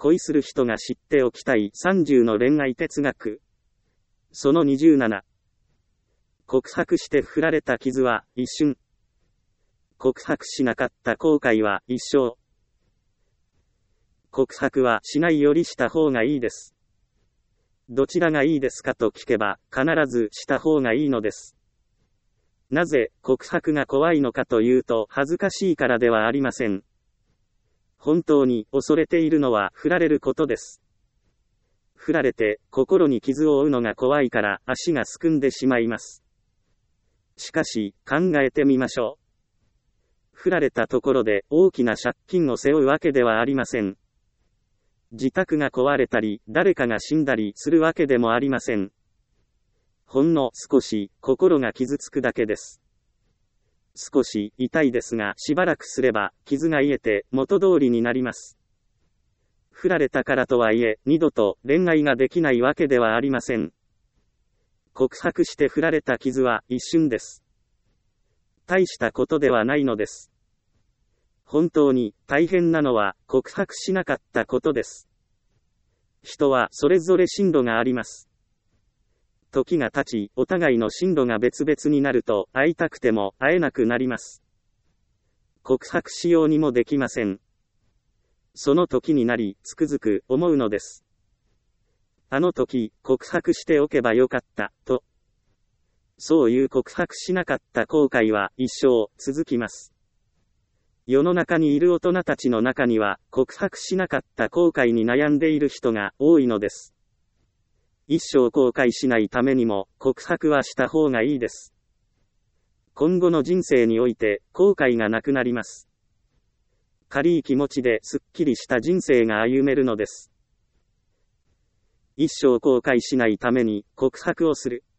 恋する人が知っておきたい30の恋愛哲学。その27。告白して振られた傷は一瞬。告白しなかった後悔は一生。告白はしないよりした方がいいです。どちらがいいですかと聞けば、必ずした方がいいのです。なぜ告白が怖いのかというと、恥ずかしいからではありません。本当に恐れているのは振られることです。振られて心に傷を負うのが怖いから足がすくんでしまいます。しかし考えてみましょう。振られたところで大きな借金を背負うわけではありません。自宅が壊れたり、誰かが死んだりするわけでもありません。ほんの少し心が傷つくだけです。少し痛いですが、しばらくすれば傷が癒えて元通りになります。振られたからとはいえ、二度と恋愛ができないわけではありません。告白して振られた傷は一瞬です。大したことではないのです。本当に大変なのは告白しなかったことです。人はそれぞれ進路があります。時が経ち、お互いの進路が別々になると、会いたくても会えなくなります。告白しようにもできません。その時になり、つくづく思うのです。あの時、告白しておけばよかった、と。そういう告白しなかった後悔は一生続きます。世の中にいる大人たちの中には、告白しなかった後悔に悩んでいる人が多いのです。一生後悔しないためにも、告白はした方がいいです。今後の人生において、後悔がなくなります。軽い気持ちですっきりした人生が歩めるのです。一生後悔しないために、告白をする。